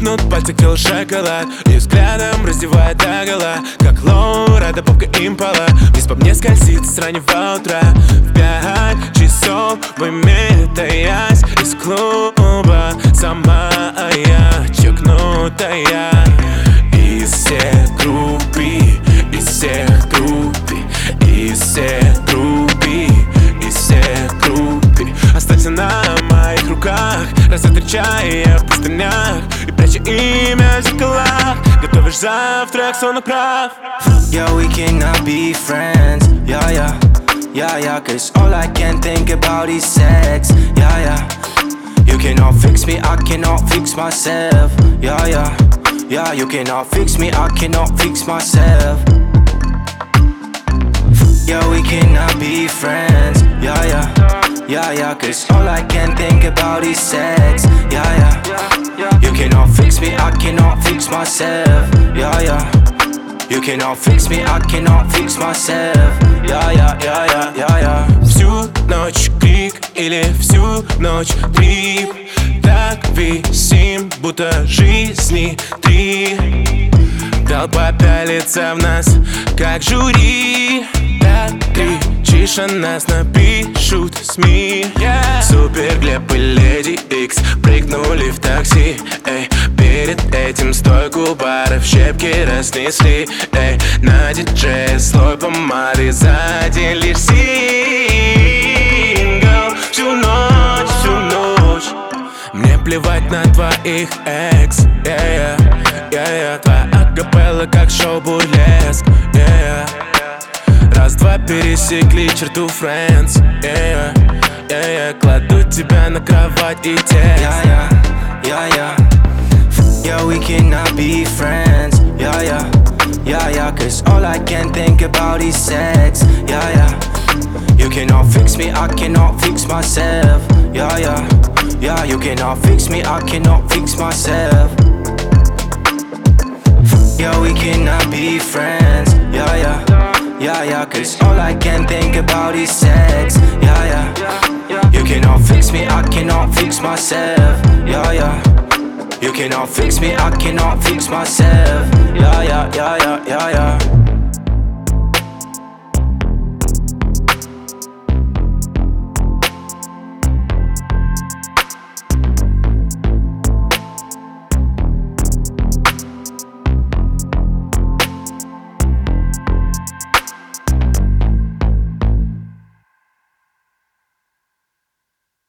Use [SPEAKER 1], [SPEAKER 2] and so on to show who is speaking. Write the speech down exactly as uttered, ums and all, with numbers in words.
[SPEAKER 1] Липнут пальцы к телу шоколад и взглядом раздевает догола, как Лора, да попка импала. Вниз по мне скользит с раннего утра. В пять часов в уме таясь из клуба. Сама я чокнутая. Из всех группи, из всех группи, из всех группи, из всех группи. Останься на моих руках, разотречая в пустынях и пряча имя в зеркалах. Готовишь завтрак, сон прав.
[SPEAKER 2] Yeah, we cannot be friends. Yeah, yeah, yeah, yeah. Cause all I can think about is sex. Yeah, yeah. You cannot fix me, I cannot fix myself. Yeah, yeah, yeah. You cannot fix me, I cannot fix myself. Yeah, we cannot be friends. Yeah, yeah, yeah, yeah. Cause all I can think about is sex. Yeah, yeah. You cannot fix me, I cannot fix myself. Yeah, yeah. You cannot fix me, I cannot fix myself. Yeah, yeah, yeah, yeah, yeah, yeah.
[SPEAKER 1] Всю ночь крик или всю ночь трип. Так висим, будто жизни три. Толпа пялится в нас, как жюри. Так кричишь, а нас напишут СМИ. yeah. Супер Глеб и Леди Икс прыгнули в такси. Эй, перед этим стойку бара в щепки разнесли. Эй, на диджея слой помады, сзади лишь сингл. Всю ночь, всю ночь. Мне плевать на твоих экс. yeah, yeah, yeah. Твоя акапелла как шоу бурлеск. yeah. Раз-два пересекли черту Friends. yeah, yeah, yeah. Кладу тебя на кровать и текст.
[SPEAKER 2] Yeah, yeah, yeah, yeah. Yeah, we cannot be friends. Yeah, yeah, yeah, yeah. Cause all I can think about is sex. Yeah, yeah. You cannot fix me, I cannot fix myself. Yeah, yeah, yeah. You cannot fix me, I cannot fix myself. Yeah, we cannot be friends. Yeah, yeah, yeah, yeah. Cause all I can think about is sex. Yeah, yeah. You cannot fix me, I cannot fix myself. Yeah, yeah. You cannot fix me, I cannot fix myself. Yeah, yeah, yeah, yeah, yeah, yeah.